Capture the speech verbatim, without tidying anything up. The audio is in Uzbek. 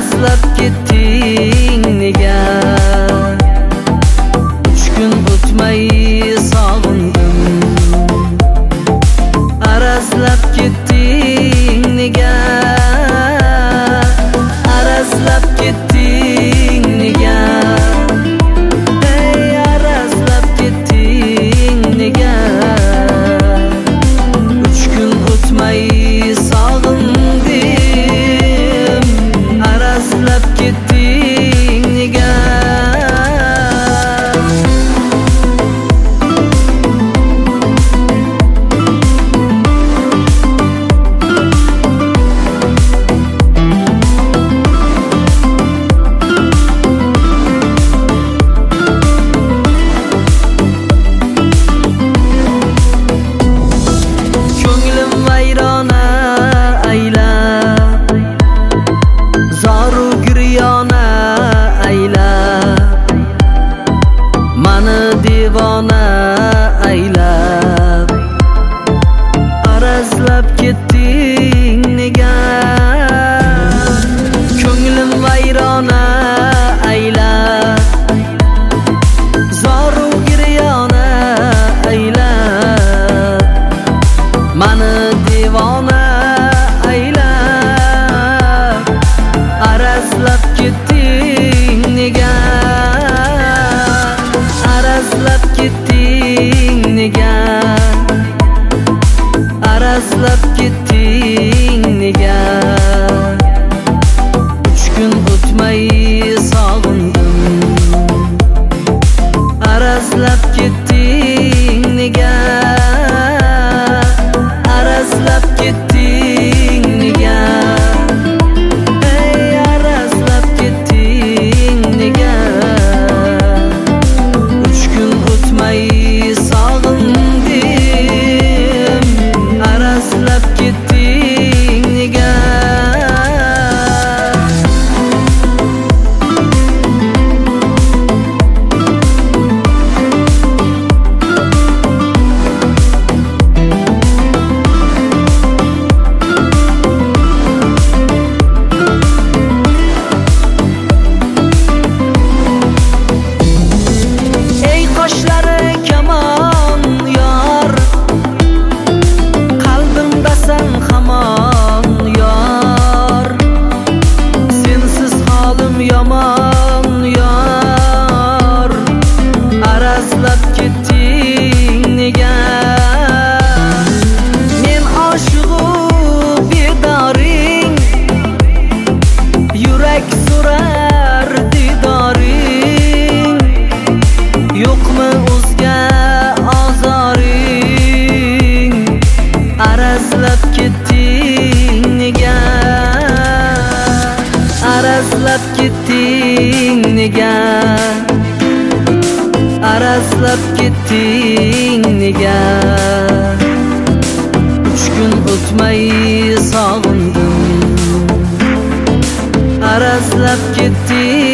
arazlab ketding nega? Uch kun o'tmay sog'indim. Arazlab ketding nega? Arazlab ketding nega? Hey, arazlab ketding nega? Uch kun o'tmay sog'indim. Arazlab ketding nega? Devona aylab arazlab ketding nega? Ko'nglim vayrona aylab zoru giryona aylab mani devona aylab arazlab ketding nega? Arazlab ketding nega? Arazlab ketding nega? Uch kun o'tmay sog'indim. Arazlab ketding nega? Arazlab ketding nega? Hey, arazlab ketding nega? Sog'indim. Arazlab ketding nega? Ey qoshlari kamon yor, qalbimdasan hamon yor. Sensiz holim yomon yor. Arazlab ketding nega? Men oshiqu bedoring, yurak so'rar didoring. Yo'qmi o'zga ozoring? Arazlab ketding nega? Arazlab ketding nega? Arazlab ketding nega? Uch kun o'tmay sog'indim. Arazlab ketding